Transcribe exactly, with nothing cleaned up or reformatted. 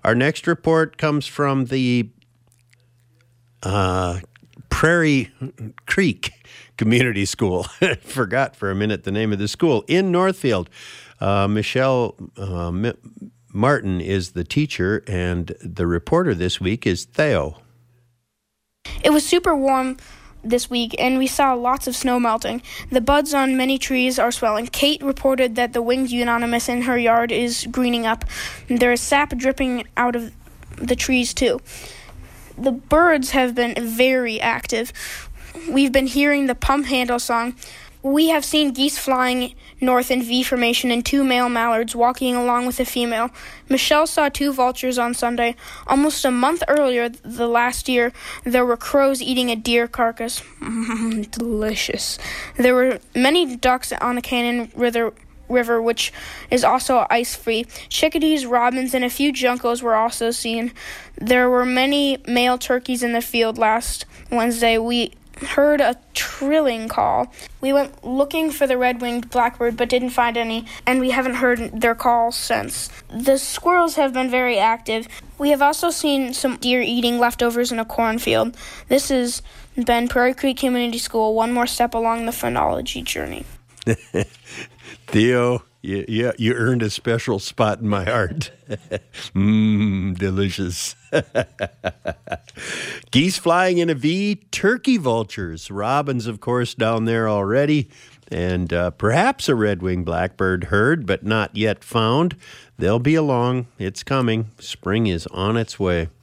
Our next report comes from the uh, Prairie Creek Community School. Forgot for a minute the name of the school in Northfield. Uh, Michelle uh, M- Martin is the teacher, and the reporter this week is Theo. It was super warm this week, and we saw lots of snow melting. The buds on many trees are swelling. Kate reported that the winged euonymus in her yard is greening up. There is sap dripping out of the trees, too. The birds have been very active. We've been hearing the pump handle song. We have seen geese flying north in V formation and two male mallards walking along with a female. Michelle saw two vultures on Sunday. Almost a month earlier, the last year, there were crows eating a deer carcass. Mm, delicious. There were many ducks on the Cannon River, river, which is also ice-free. Chickadees, robins, and a few juncos were also seen. There were many male turkeys in the field last Wednesday. We heard a trilling call. We went looking for the red-winged blackbird but didn't find any, and we haven't heard their calls since. The squirrels have been very active. We have also seen some deer eating leftovers in a cornfield. This has been Prairie Creek Community School, one more step along the phonology journey. Theo, you, you, you earned a special spot in my heart. Mmm, delicious. Geese flying in a V, turkey vultures, robins, of course, down there already, and uh, perhaps a red-winged blackbird heard but not yet found. They'll be along. It's coming. Spring is on its way.